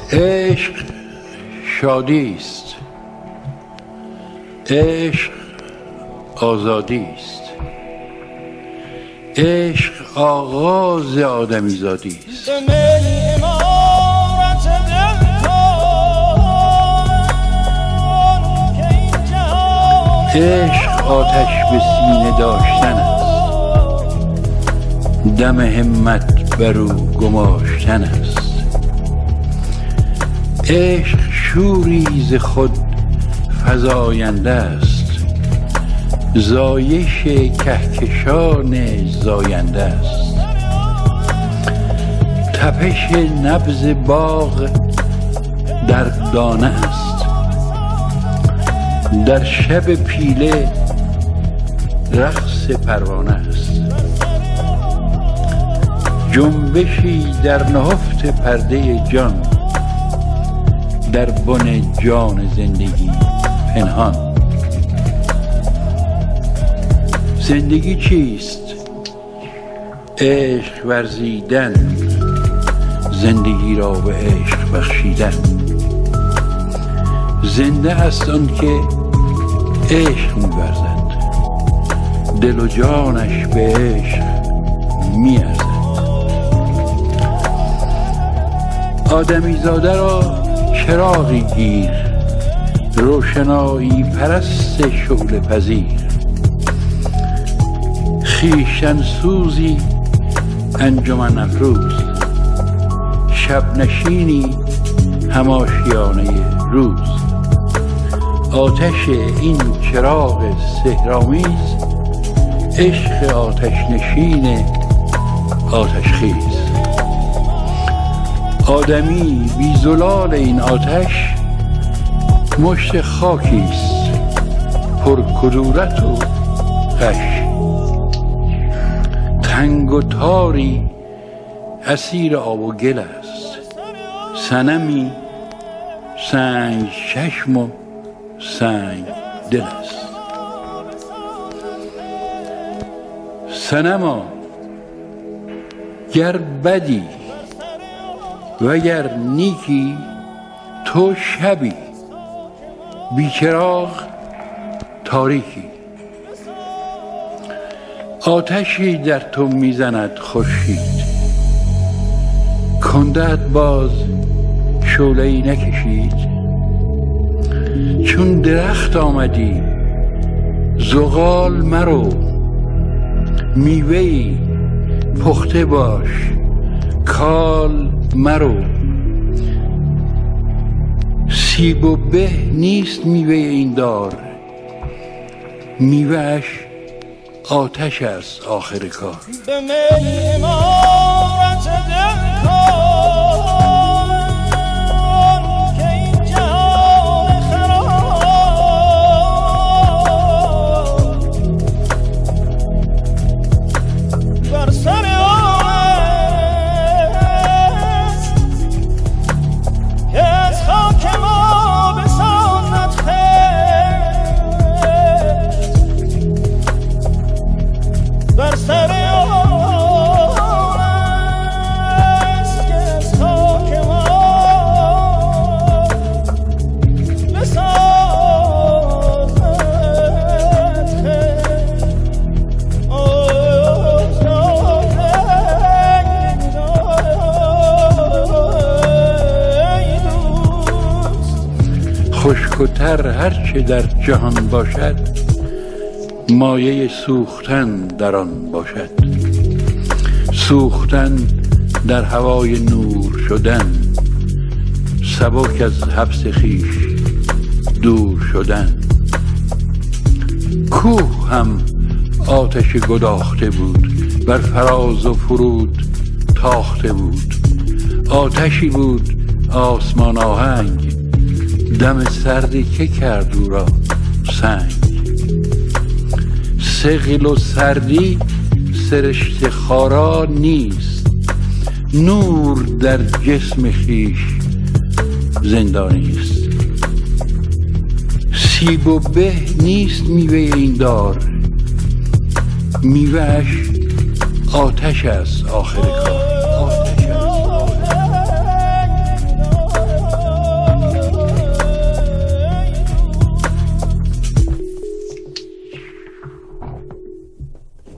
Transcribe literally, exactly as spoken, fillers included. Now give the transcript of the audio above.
عشق شادی است، عشق آزادی است، عشق آغاز آدمیزادی است. عشق آتش به سینه داشتن است، دم همت بر او گماشتن است. عشق شوری ز خود فزاینده است، زایش کهکشان زاینده است. تپش نبض باغ در دانه است، در شب پیله رقص پروانه است. جنبشی در نهفت پرده جان، در بن جان زندگی پنهان. زندگی چیست؟ عشق ورزیدن، زندگی را به عشق بخشیدن. زنده است آن که عشق می‌ورزد، دل و جانش به عشق می‌ارزد. آدمیزاده را چراغی گیر، روشنایی پرست شعله پذیر. خویشتن سوزی انجمن افروز، شب نشینی هماشیانه روز. آتش این چراغ سحرآمیز، عشق آتش نشین آتش خیز. آدمی بی زلال این آتش، مشت خاکیست پر کدورت و غش. تنگ و تاری اسیر آب و گل است، صنمی سنگ چشم و سنگ دل است. صنما گر بدی وگر نیکی، تو شبی بیچراغ تاریکی. آتشی در تو میزند خورشید، کنده‌ات باز شعله‌ای نکشید. چون درخت آمدی زغال مرو، میوه‌ای پخته باش کال مرو. سیب و به نیست میوه این دار، میوهش آتش است آخر کار. به می امارت دل کن که این جهان خراب بر سر آن است که از خاک ما بسازد خشت. بر سر آن است که از خاک ما بسازد خشت. خشک و تر هرچه در جهان باشد، مایه سوختن در آن باشد. سوختن در هوای نور شدن، سبک از حبس خویش دور شدن. کوه هم آتش گداخته بود، بر فراز و فرود تاخته بود. آتشی بود آسمان آهنگ، دم سردی که کرد او را سنگ. ثقل و سردی سرشت خارا نیست، نور در جسم خویش زندانی است. سیب و به نیست میوه این دار، میوهش آتش است آخر کار.